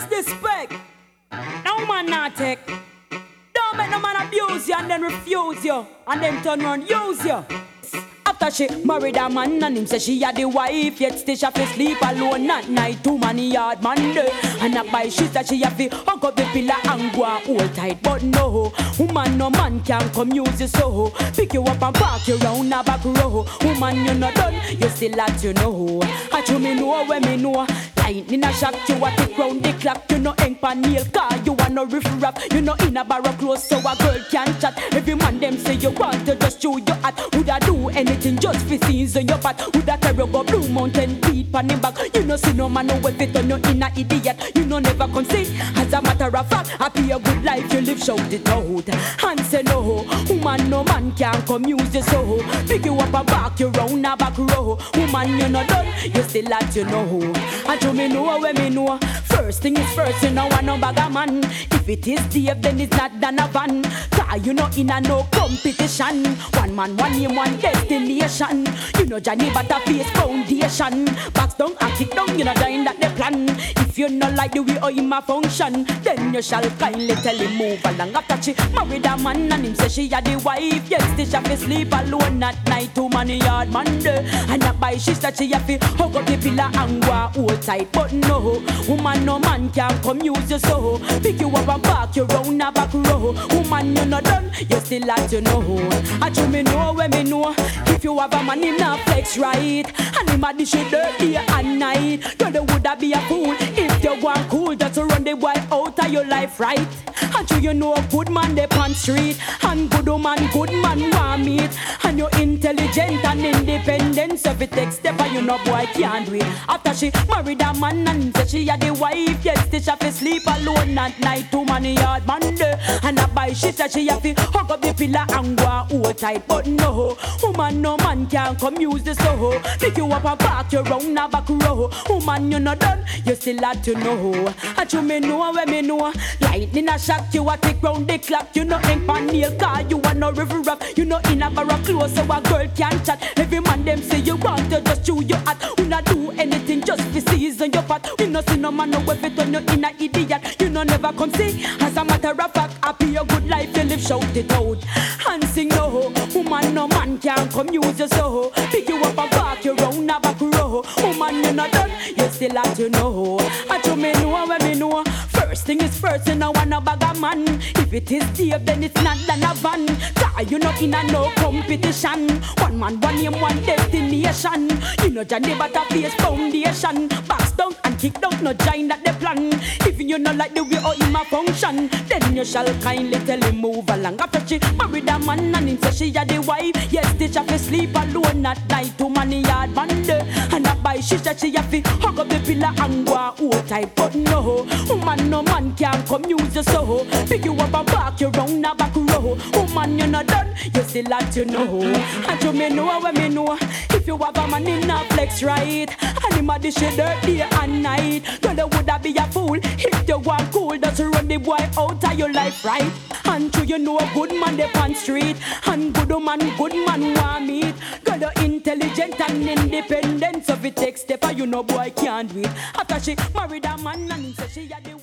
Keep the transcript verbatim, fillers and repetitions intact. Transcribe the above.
disrespect. No man not take. Don't make no man abuse you and then refuse you and then turn around use you. After she married a man and him say she had the wife, yet still she have to sleep alone at night. Too many yard man there. And a buy shit that she have to hug up the pillar and go and hold tight. But no, woman no man can come use you so. Pick you up and park you round a back row. Woman you not done, you still at you know. I you me know when me know. Lightning a shock you a tick round the clock. You know ink pan nail car, you want no riff rap. You know in a barrel close so a girl can chat. Every man them say you want to just chew your hat. Would I do anything just for season your pat? Would I carry go Blue Mountain beat pan him back? You know see no man no way fit on you in a idiot. You know never come see. As a matter of fact, happy a good life you live, shout it out. And say no, woman no man can come use you so. Pick you up and back you round a back row. Woman you not done, you still at you know. And you me know when me know. First thing is first, you know want no bag a man. If it is Dave, then it's not Donovan. Cause you know in a no competition. One man, one name, one destination. You know Johnny Butterface foundation. Box down and kick down, you know dying that they plan. If you not like the way how him a function, then you shall kindly tell him move along. After she married a man and him say she had the wife, yes, she have to sleep alone at night. Too many yard man there. And that by she said she have to hug up the pillar and go hold tight. But no, woman no man can come use you so. Pick you up and park you round a back row. Woman you not done, you still at you know. I you me know when me know. If you have a man him not flex right, and him a dish it dirty and night. Girl you woulda be a fool if you want cool just to run the boy out of your life right. And you you know a good man they on street, and good woman good man want meet. And you intelligent and independent, so if it takes step and you know boy can't do it. After she married a man and say she had the wife, yes, she have to sleep alone at night. Too many yard man there. And a buy she said she have to hug up the pillar and go hold tight. But no, woman no man can come use the soho. Pick you up and park you round a back row. Woman you not done, you still have to know. And you me know when me know. Lightning a shock you a tick round the clock. You know ink pan nail car, you want no river rap. You know in a barrel close so a girl can chat. Every man them say you want to just chew your hat. We not do anything just for season your fat. We no see no man no way fit on you in a idiot. You know never come see. As a matter of fact, happy your good life you live, shout it out. And sing no, woman no man can come use you so. Pick you up and park you round a back row. Woman you not done, you still have to know. And you me know when me know. First thing is first, you know want a bag of man. If it is Dave, then it's not Donovan. Cause you know in a no competition. One man, one name, one destination. You know Johnny Butterface foundation. Box down and kick down, no join that they plan. If you not like the way how him a function, then you shall kindly tell him move along. After she married a man and him say she had the wife, yes, they have to sleep alone at night. Too many yard man there. And that by she said she have to hug up the pillar and go hold tight. But no, woman no man can come use you so. Pick you up and park you round a back row. Woman you not done, you still have to know. And you may know when me know. If you have a man in a flex right, and him a dish it dirty and night. Girl you woulda be a fool if you want cool just run the boy out of your life right. And you you know a good man they on street, and good man good man want meet. Girl you intelligent and independent, so if it takes step you know boy can't do it. After she married a man and he say she had the